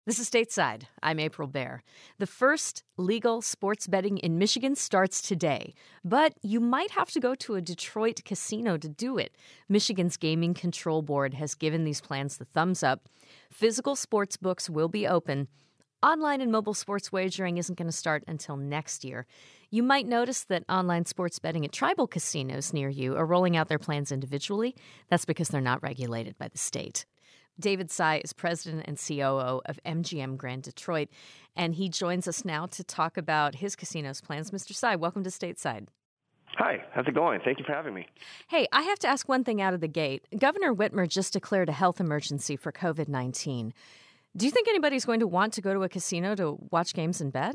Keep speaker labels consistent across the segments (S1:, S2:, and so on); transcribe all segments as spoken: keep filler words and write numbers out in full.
S1: This is Stateside. I'm April Baer. The first legal sports betting in Michigan starts today, but you might have to go to a Detroit casino to do it. Michigan's Gaming Control Board has given these plans the thumbs up. Physical sports books will be open. Online and mobile sports wagering isn't going to start until next year. You might notice that online sports betting at tribal casinos near you are rolling out their plans individually. That's because they're not regulated by the state. David Tsai is president and C O O of M G M Grand Detroit, and he joins us now to talk about his casino's plans. Mister Tsai, welcome to Stateside.
S2: Hi, how's it going? Thank you for having me.
S1: Hey, I have to ask one thing out of the gate. Governor Whitmer just declared a health emergency for covid nineteen. Do you think anybody's going to want to go to a casino to watch games and bet?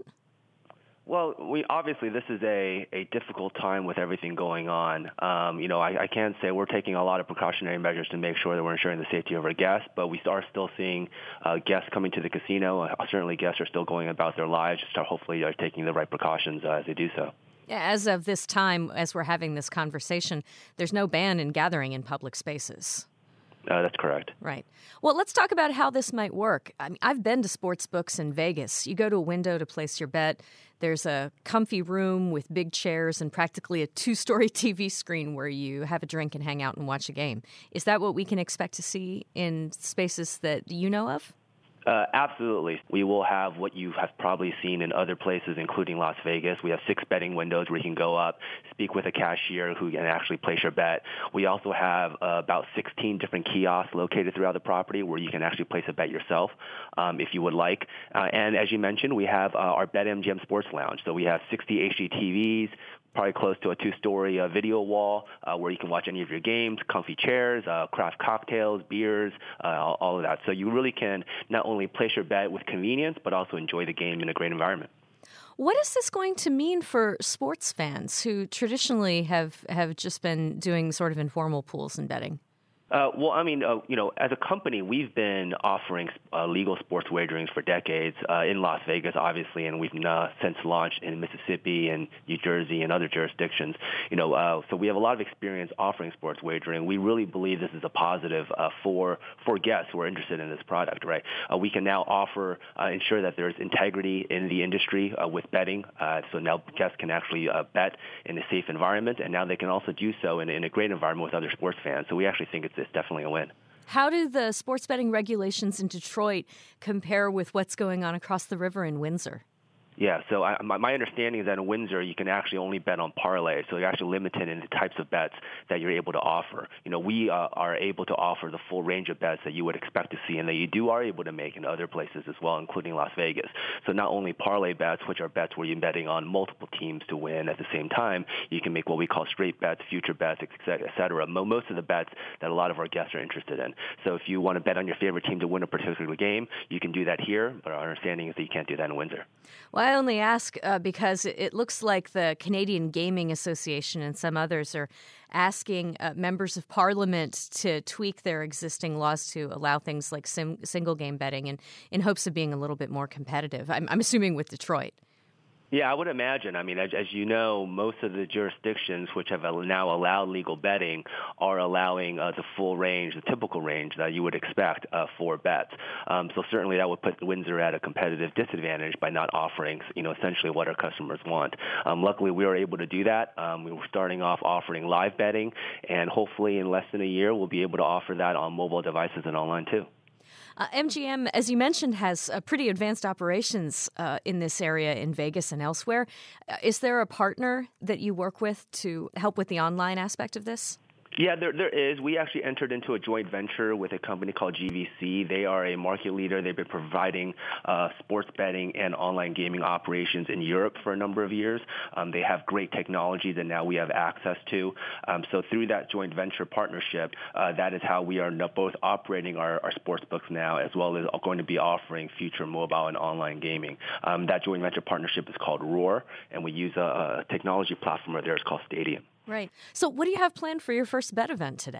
S2: Well, we obviously this is a, a difficult time with everything going on. Um, you know, I, I can say we're taking a lot of precautionary measures to make sure that we're ensuring the safety of our guests, but we are still seeing uh, guests coming to the casino. Uh, certainly, guests are still going about their lives, just are hopefully are taking the right precautions uh, as they do so.
S1: As of this time, as we're having this conversation, there's no ban in gathering in public spaces.
S2: Uh, that's correct.
S1: Right. Well, let's talk about how this might work. I mean, I've been to sports books in Vegas. You go to a window to place your bet. There's a comfy room with big chairs and practically a two-story T V screen where you have a drink and hang out and watch a game. Is that what we can expect to see in spaces that you know of?
S2: Uh, absolutely. We will have what you have probably seen in other places, including Las Vegas. We have six betting windows where you can go up, speak with a cashier who can actually place your bet. We also have uh, about sixteen different kiosks located throughout the property where you can actually place a bet yourself um, if you would like. Uh, and as you mentioned, we have uh, our BetMGM Sports Lounge. So we have sixty H D T Vs, probably close to a two-story uh, video wall uh, where you can watch any of your games, comfy chairs, uh, craft cocktails, beers, uh, all, all of that. So you really can not only place your bet with convenience, but also enjoy the game in a great environment.
S1: What is this going to mean for sports fans who traditionally have, have just been doing sort of informal pools and betting?
S2: Uh, well, I mean, uh, you know, as a company, we've been offering uh, legal sports wagerings for decades uh, in Las Vegas, obviously, and we've uh, since launched in Mississippi and New Jersey and other jurisdictions. You know, uh, so we have a lot of experience offering sports wagering. We really believe this is a positive uh, for for guests who are interested in this product. Right? Uh, we can now offer uh, ensure that there's integrity in the industry uh, with betting. Uh, so now guests can actually uh, bet in a safe environment, and now they can also do so in, in a great environment with other sports fans. So we actually think it's it's definitely a win.
S1: How do the sports betting regulations in Detroit compare with what's going on across the river in Windsor?
S2: Yeah, so I, my, my understanding is that in Windsor, you can actually only bet on parlays, so you're actually limited in the types of bets that you're able to offer. You know, we uh, are able to offer the full range of bets that you would expect to see and that you do are able to make in other places as well, including Las Vegas. So not only parlay bets, which are bets where you're betting on multiple teams to win at the same time, you can make what we call straight bets, future bets, et cetera. Most of the bets that a lot of our guests are interested in. So if you want to bet on your favorite team to win a particular game, you can do that here, but our understanding is that you can't do that in Windsor.
S1: Well, I only ask uh, because it looks like the Canadian Gaming Association and some others are asking uh, members of Parliament to tweak their existing laws to allow things like sim- single-game betting in, in hopes of being a little bit more competitive. I'm, I'm assuming with Detroit.
S2: Yeah, I would imagine. I mean, as, as you know, most of the jurisdictions which have now allowed legal betting are allowing uh, the full range, the typical range that you would expect uh, for bets. Um, so certainly that would put Windsor at a competitive disadvantage by not offering, you know, essentially what our customers want. Um, luckily, we were able to do that. Um, we were starting off offering live betting, and hopefully in less than a year, we'll be able to offer that on mobile devices and online too.
S1: Uh, M G M, as you mentioned, has uh, pretty advanced operations uh, in this area in Vegas and elsewhere. Uh, is there a partner that you work with to help with the online aspect of this?
S2: Yeah, there there is. We actually entered into a joint venture with a company called G V C. They are a market leader. They've been providing uh, sports betting and online gaming operations in Europe for a number of years. Um, they have great technology that now we have access to. Um, so through that joint venture partnership, uh, that is how we are both operating our, our sports books now, as well as going to be offering future mobile and online gaming. Um, that joint venture partnership is called Roar, and we use a, a technology platform there. It's called Stadium.
S1: Right. So what do you have planned for your first bet event today?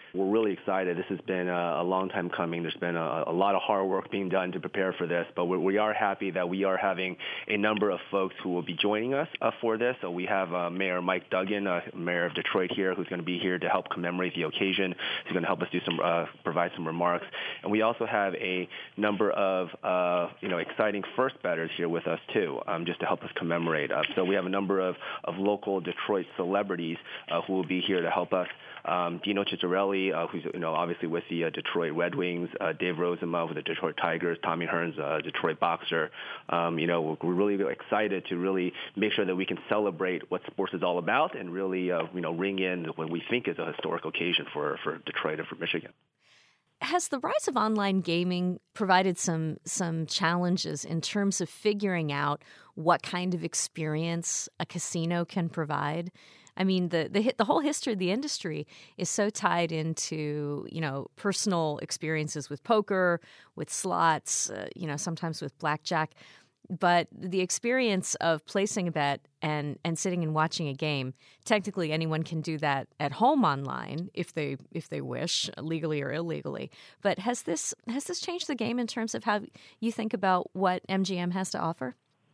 S2: We're really excited. This has been a, a long time coming. There's been a, a lot of hard work being done to prepare for this, but we, we are happy that we are having a number of folks who will be joining us uh, for this. So we have uh, Mayor Mike Duggan, uh, Mayor of Detroit here, who's going to be here to help commemorate the occasion. He's going to help us do some, uh, provide some remarks. And we also have a number of, uh, you know, exciting first bettors here with us too, um, just to help us commemorate. Uh, so we have a number of, of local Detroit celebrities uh, who will be here to help us. Um, Dino Ciccarelli, uh, who's, you know, obviously with the uh, Detroit Red Wings, uh, Dave Rozema with the Detroit Tigers, Tommy Hearns, uh, Detroit boxer. Um, you know, we're really excited to really make sure that we can celebrate what sports is all about and really, uh, you know, ring in what we think is a historic occasion for, for Detroit and for Michigan.
S1: Has the rise of online gaming provided some some challenges in terms of figuring out what kind of experience a casino can provide? I mean, the the the whole history of the industry is so tied into, you know, personal experiences with poker, with slots, uh, you know, sometimes with blackjack. But the experience of placing a bet and, and sitting and watching a game, technically anyone can do that at home online if they if they wish, legally or illegally. But has this has this changed the game in terms of how you think about what M G M has to offer?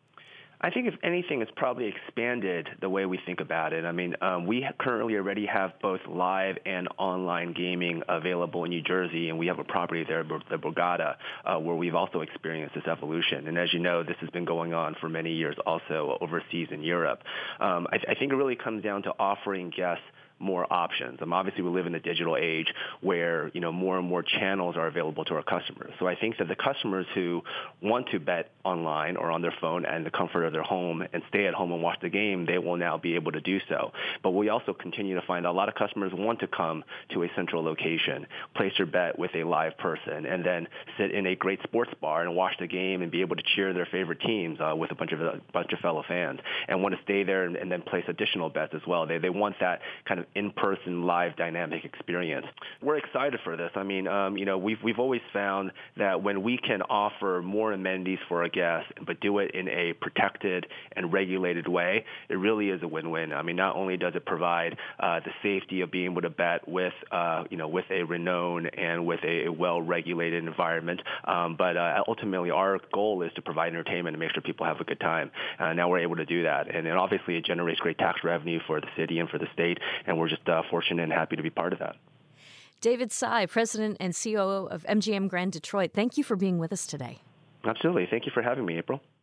S2: I think if anything, it's probably expanded the way we think about it. I mean, um, we currently already have both live and online gaming available in New Jersey, and we have a property there, the Borgata, uh, where we've also experienced this evolution. And as you know, this has been going on for many years also overseas in Europe. Um, I, I think it really comes down to offering guests more options. Um, obviously, we live in a digital age where, you know, more and more channels are available to our customers. So I think that the customers who want to bet online or on their phone and the comfort of their home and stay at home and watch the game, they will now be able to do so. But we also continue to find a lot of customers want to come to a central location, place their bet with a live person, and then sit in a great sports bar and watch the game and be able to cheer their favorite teams uh, with a bunch of a bunch of fellow fans, and want to stay there and, and then place additional bets as well. They they want that kind of in-person live dynamic experience. We're excited for this. I mean, um, you know, we've we've always found that when we can offer more amenities for our guests, but do it in a protected and regulated way, it really is a win-win. I mean, not only does it provide uh, the safety of being able to bet with, uh, you know, with a renowned and with a well-regulated environment, um, but uh, ultimately our goal is to provide entertainment and make sure people have a good time. Uh, now we're able to do that, and then obviously it generates great tax revenue for the city and for the state, and we're just uh, fortunate and happy to be part of that.
S1: David Tsai, President and C O O of M G M Grand Detroit, thank you for being with us today.
S2: Absolutely. Thank you for having me, April.